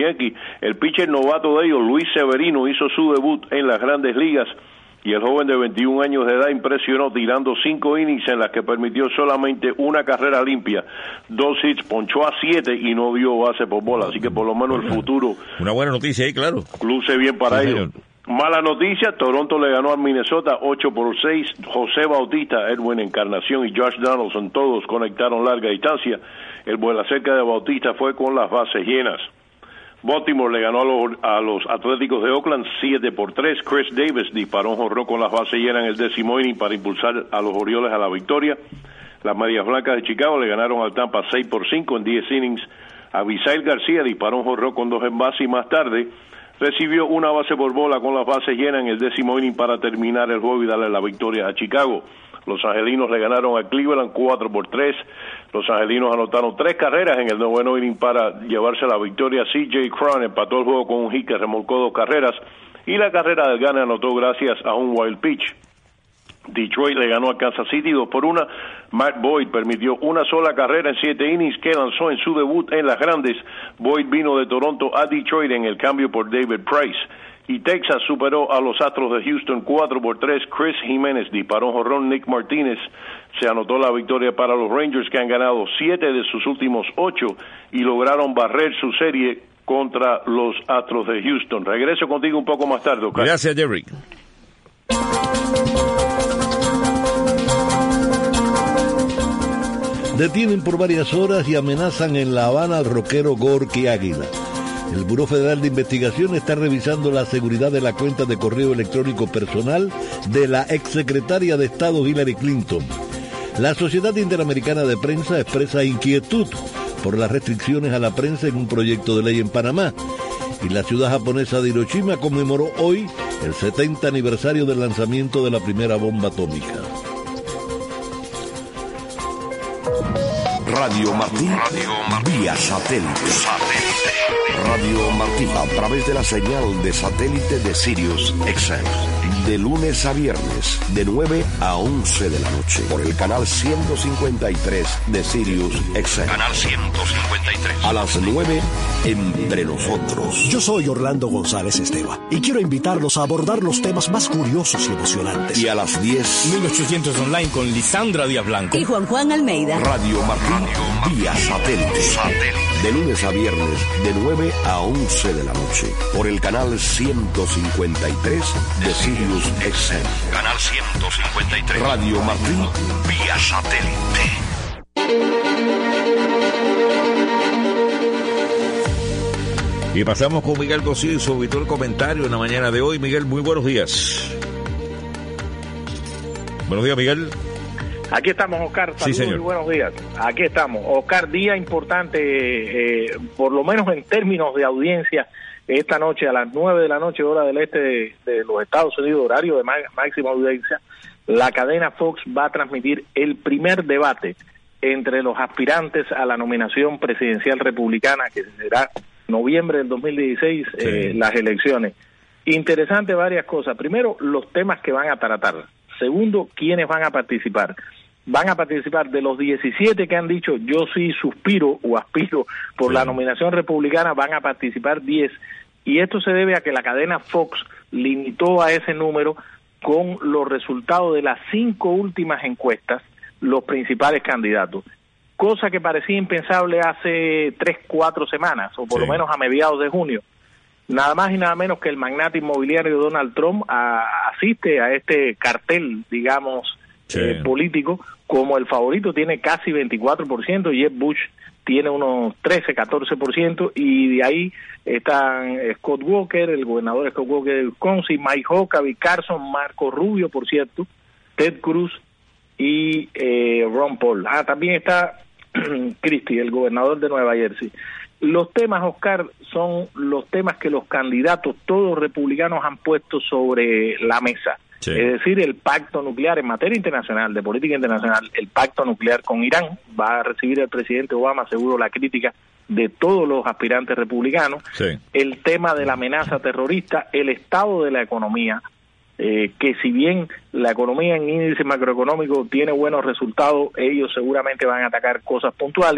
Yankees. El pitcher novato de ellos, Luis Severino, hizo su debut en las Grandes Ligas y el joven de veintiún años de edad impresionó tirando cinco innings en las que permitió solamente una carrera limpia, dos hits, ponchó a siete y no dio base por bola, así que por lo menos el futuro... Una buena noticia ahí, claro. Luce bien para sí, ellos. Señor. Mala noticia, Toronto le ganó a Minnesota ocho por seis, José Bautista, Edwin Encarnación y Josh Donaldson todos conectaron larga distancia, el vuelo cerca de Bautista fue con las bases llenas. Baltimore le ganó a los, a los Atléticos de Oakland siete por tres, Chris Davis disparó un jonrón con las bases llenas en el décimo inning para impulsar a los Orioles a la victoria. Las Medias Blancas de Chicago le ganaron al Tampa seis por cinco en diez innings, Abisail García disparó un jonrón con dos envases y más tarde recibió una base por bola con las bases llenas en el décimo inning para terminar el juego y darle la victoria a Chicago. Los angelinos le ganaron a Cleveland cuatro por tres. Los angelinos anotaron tres carreras en el noveno inning para llevarse la victoria. C J Cron empató el juego con un hit que remolcó dos carreras y la carrera del Gane anotó gracias a un wild pitch. Detroit le ganó a Kansas City dos por una. Matt Boyd permitió una sola carrera en siete innings que lanzó en su debut en las Grandes. Boyd vino de Toronto a Detroit en el cambio por David Price. Y Texas superó a los Astros de Houston cuatro por tres. Chris Jiménez disparó un jonrón. Nick Martínez se anotó la victoria para los Rangers, que han ganado siete de sus últimos ocho y lograron barrer su serie contra los Astros de Houston. Regreso contigo un poco más tarde, Oscar. Gracias, Jerry. Detienen por varias horas y amenazan en La Habana al rockero Gorky Águila. El Buró Federal de Investigación está revisando la seguridad de la cuenta de correo electrónico personal de la exsecretaria de Estado Hillary Clinton. La Sociedad Interamericana de Prensa expresa inquietud por las restricciones a la prensa en un proyecto de ley en Panamá. Y la ciudad japonesa de Hiroshima conmemoró hoy el setenta aniversario del lanzamiento de la primera bomba atómica. Radio Martí, Radio Martí, vía satélite. satélite. Radio Martí, a través de la señal de satélite de Sirius X M. De lunes a viernes, de nueve a once de la noche, por el canal ciento cincuenta y tres de Sirius X M. Canal ciento cincuenta y tres. A las nueve, Entre Nosotros. Yo soy Orlando González Esteva y quiero invitarlos a abordar los temas más curiosos y emocionantes. Y a las diez, mil ochocientos Online con Lisandra Díaz Blanco y Juan Juan Almeida. Radio Martí, Radio vía satélite. satélite. De lunes a viernes, de nueve a once de la noche, por el canal ciento cincuenta y tres de Sirius X M. Canal ciento cincuenta y tres. Radio Martí, vía satélite. Y pasamos con Miguel Cosío y su habitual comentario en la mañana de hoy. Miguel, muy buenos días. Buenos días, Miguel. Aquí estamos, Oscar. Saludos, sí, señor. Y buenos días. Aquí estamos. Oscar, día importante, eh, por lo menos en términos de audiencia, esta noche a las nueve de la noche, hora del este de, de los Estados Unidos, horario de máxima audiencia, la cadena Fox va a transmitir el primer debate entre los aspirantes a la nominación presidencial republicana, que será noviembre del dos mil dieciséis, sí. eh, las elecciones. Interesante varias cosas. Primero, los temas que van a tratar. Segundo, quiénes van a participar. Van a participar de los diecisiete que han dicho yo sí suspiro o aspiro por sí. la nominación republicana, van a participar diez. Y esto se debe a que la cadena Fox limitó a ese número con los resultados de las cinco últimas encuestas, los principales candidatos. Cosa que parecía impensable hace tres, cuatro semanas, o por sí. lo menos a mediados de junio. Nada más y nada menos que el magnate inmobiliario Donald Trump a, asiste a este cartel, digamos, sí. eh, político, como el favorito, tiene casi veinticuatro por ciento, Jeb Bush tiene unos trece, catorce por ciento, y de ahí están Scott Walker, el gobernador Scott Walker de Wisconsin, Mike Huckabee, Carson, Marco Rubio, por cierto, Ted Cruz y eh, Ron Paul. Ah, también está Christie, el gobernador de Nueva Jersey. Los temas, Oscar, son los temas que los candidatos, todos republicanos, han puesto sobre la mesa. Sí. Es decir, el pacto nuclear en materia internacional, de política internacional, el pacto nuclear con Irán. Va a recibir el presidente Obama, seguro, la crítica de todos los aspirantes republicanos. Sí. El tema de la amenaza terrorista, el estado de la economía, eh, que si bien la economía en índice macroeconómico tiene buenos resultados, ellos seguramente van a atacar cosas puntuales.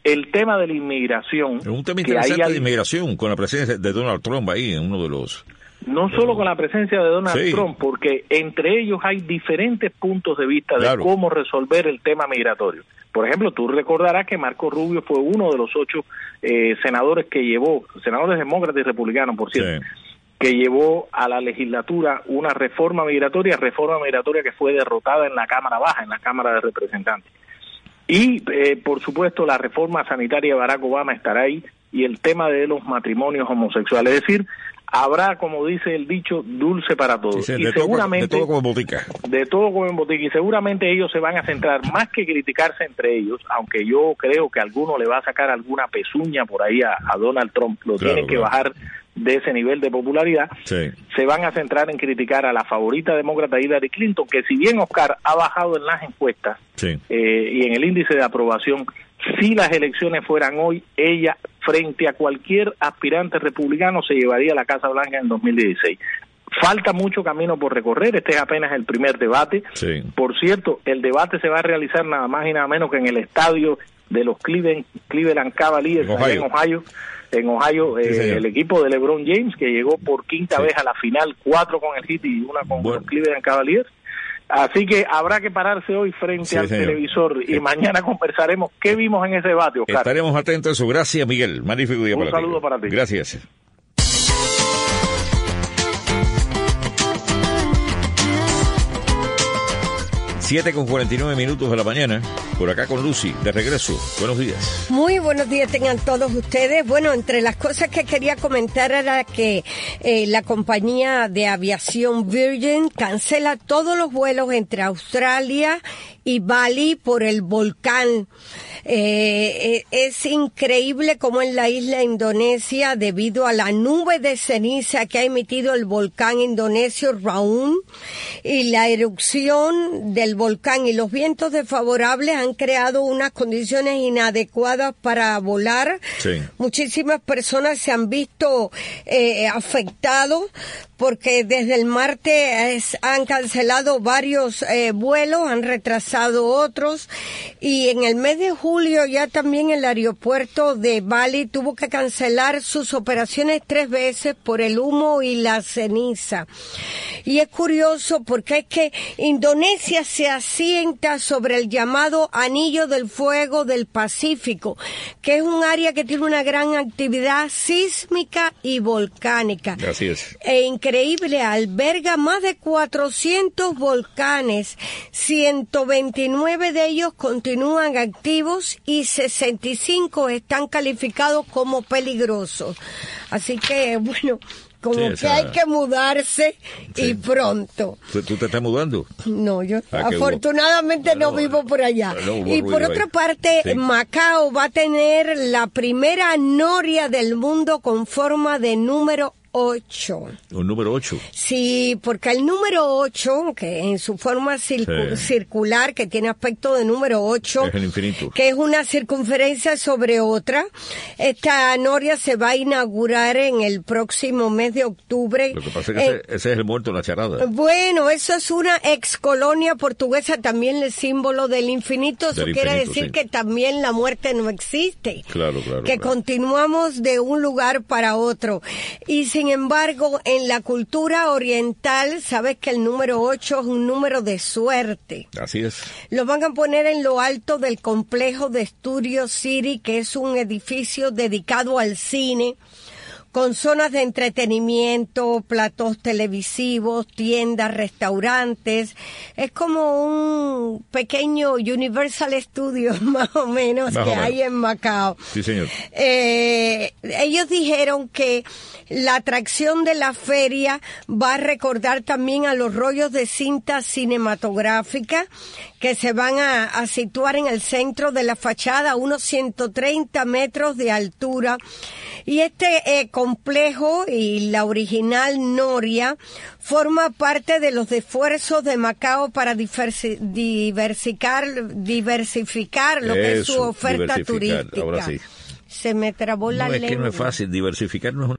el tema de la inmigración. Es un tema interesante hay... de inmigración, con la presencia de Donald Trump ahí en uno de los... No solo con la presencia de Donald sí. Trump, porque entre ellos hay diferentes puntos de vista de claro. cómo resolver el tema migratorio. Por ejemplo, tú recordarás que Marco Rubio fue uno de los ocho eh, senadores que llevó, senadores demócratas y republicanos, por cierto, sí. que llevó a la legislatura una reforma migratoria, reforma migratoria que fue derrotada en la Cámara Baja, en la Cámara de Representantes. Y, eh, por supuesto, la reforma sanitaria de Barack Obama estará ahí, y el tema de los matrimonios homosexuales. Es decir, habrá, como dice el dicho, dulce para todos. Sí, y de seguramente todo, de todo como en botica. De todo como en botica. Y seguramente ellos se van a centrar, más que criticarse entre ellos, aunque yo creo que alguno le va a sacar alguna pezuña por ahí a, a Donald Trump, lo claro, tiene que claro. bajar de ese nivel de popularidad, sí. se van a centrar en criticar a la favorita demócrata Hillary Clinton, que si bien Oscar ha bajado en las encuestas sí. eh, y en el índice de aprobación, si las elecciones fueran hoy, ella frente a cualquier aspirante republicano se llevaría a la Casa Blanca en dos mil dieciséis. Falta mucho camino por recorrer, este es apenas el primer debate. Sí. Por cierto, el debate se va a realizar nada más y nada menos que en el estadio de los Cleveland, Cleveland Cavaliers, en Ohio. En Ohio, en Ohio sí, eh, el equipo de LeBron James, que llegó por quinta sí. vez a la final, cuatro con el Heat y una con bueno. los Cleveland Cavaliers. Así que habrá que pararse hoy frente sí, al señor. televisor y eh. mañana conversaremos qué vimos en ese debate, Oscar. Estaremos atentos a eso. Gracias, Miguel. Magnífico día Un para ti. Un saludo para ti. Gracias. siete con cuarenta y nueve minutos de la mañana, por acá con Lucy, de regreso. Buenos días. Muy buenos días tengan todos ustedes. Bueno, entre las cosas que quería comentar era que eh, la compañía de aviación Virgin cancela todos los vuelos entre Australia y Bali por el volcán. Eh, eh, es increíble cómo en la isla Indonesia, debido a la nube de ceniza que ha emitido el volcán indonesio Raun y la erupción del volcán y los vientos desfavorables han creado unas condiciones inadecuadas para volar. Sí. Muchísimas personas se han visto eh, afectados porque desde el martes han cancelado varios eh, vuelos, han retrasado otros, y en el mes de julio ya también el aeropuerto de Bali tuvo que cancelar sus operaciones tres veces por el humo y la ceniza. Y es curioso porque es que Indonesia se asienta sobre el llamado Anillo del Fuego del Pacífico, que es un área que tiene una gran actividad sísmica y volcánica. Así es. E increíble, alberga más de cuatrocientos volcanes, ciento veintinueve de ellos continúan activos y sesenta y cinco están calificados como peligrosos. Así que, bueno, como sí, que sea, hay que mudarse sí. y pronto. ¿Tú, ¿Tú te estás mudando? No, yo ah, afortunadamente no, no vivo por allá. No, y por otra ahí. parte, sí. Macao va a tener la primera noria del mundo con forma de número ocho. ¿Un número ocho? Sí, porque el número ocho, que en su forma circu- sí. circular, que tiene aspecto de número ocho, es el infinito, que es una circunferencia sobre otra, esta noria se va a inaugurar en el próximo mes de octubre. Lo que pasa es que eh, ese, ese es el muerto en la charada. Bueno, eso es una ex colonia portuguesa, también el símbolo del infinito, eso del quiere infinito, decir sí. que también la muerte no existe. Claro, claro. Que claro. continuamos de un lugar para otro. Y si Sin embargo, en la cultura oriental, sabes que el número ocho es un número de suerte. Así es. Lo van a poner en lo alto del complejo de Studio City, que es un edificio dedicado al cine, con zonas de entretenimiento, platós televisivos, tiendas, restaurantes. Es como un pequeño Universal Studios, más o menos, más que o menos. hay en Macao. Sí, señor. Eh, ellos dijeron que la atracción de la feria va a recordar también a los rollos de cinta cinematográfica que se van a, a situar en el centro de la fachada a unos ciento treinta metros de altura. Y este eh, complejo y la original noria forma parte de los esfuerzos de Macao para diversi- diversificar, diversificar lo Eso, que es su oferta turística. Ahora sí. Se me trabó la no, lengua. Es que no es fácil, diversificar no es una